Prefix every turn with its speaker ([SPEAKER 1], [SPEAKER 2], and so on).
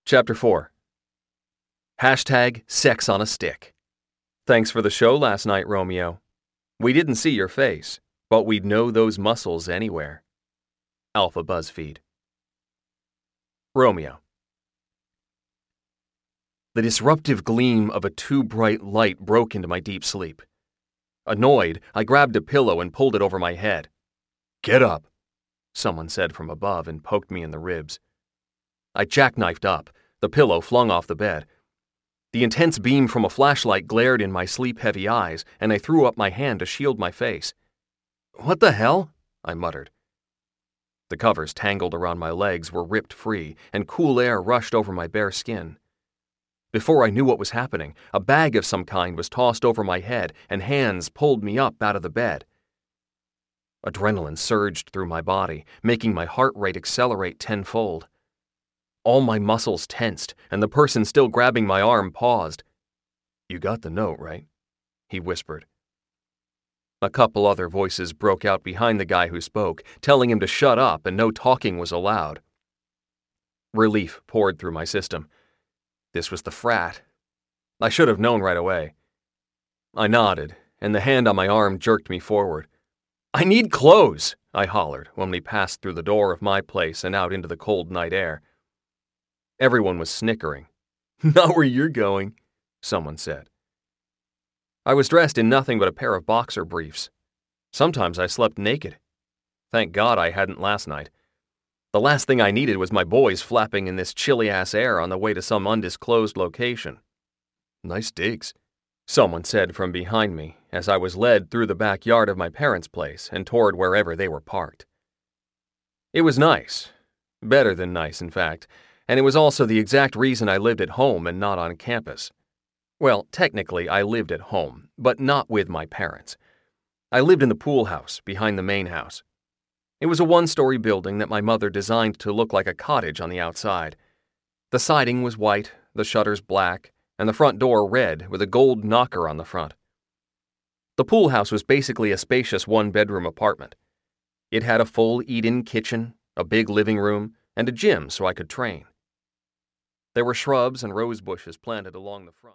[SPEAKER 1] Chapter 4. Hashtag sex on a stick. Thanks for the show last night, Romeo. We didn't see your face, but we'd know those muscles anywhere. Alpha BuzzFeed. Romeo. The disruptive gleam of a too bright light broke into my deep sleep. Annoyed, I grabbed a pillow and pulled it over my head. "Get up," someone said from above and poked me in the ribs. I jackknifed up, the pillow flung off the bed. The intense beam from a flashlight glared in my sleep-heavy eyes, and I threw up my hand to shield my face. "What the hell?" I muttered. The covers tangled around my legs were ripped free, and cool air rushed over my bare skin. Before I knew what was happening, a bag of some kind was tossed over my head, and hands pulled me up out of the bed. Adrenaline surged through my body, making my heart rate accelerate tenfold. All my muscles tensed, and the person still grabbing my arm paused. "You got the note, right?" he whispered. A couple other voices broke out behind the guy who spoke, telling him to shut up and no talking was allowed. Relief poured through my system. This was the frat. I should have known right away. I nodded, and the hand on my arm jerked me forward. "I need clothes," I hollered when we passed through the door of my place and out into the cold night air. Everyone was snickering. "Not where you're going," someone said. I was dressed in nothing but a pair of boxer briefs. Sometimes I slept naked. Thank God I hadn't last night. The last thing I needed was my boys flapping in this chilly-ass air on the way to some undisclosed location. "Nice digs," someone said from behind me as I was led through the backyard of my parents' place and toward wherever they were parked. It was nice. Better than nice, in fact. And it was also the exact reason I lived at home and not on campus. Well, technically I lived at home, but not with my parents. I lived in the pool house behind the main house. It was a one-story building that my mother designed to look like a cottage on the outside. The siding was white, the shutters black, and the front door red with a gold knocker on the front. The pool house was basically a spacious one-bedroom apartment. It had a full eat-in kitchen, a big living room, and a gym so I could train. There were shrubs and rose bushes planted along the front.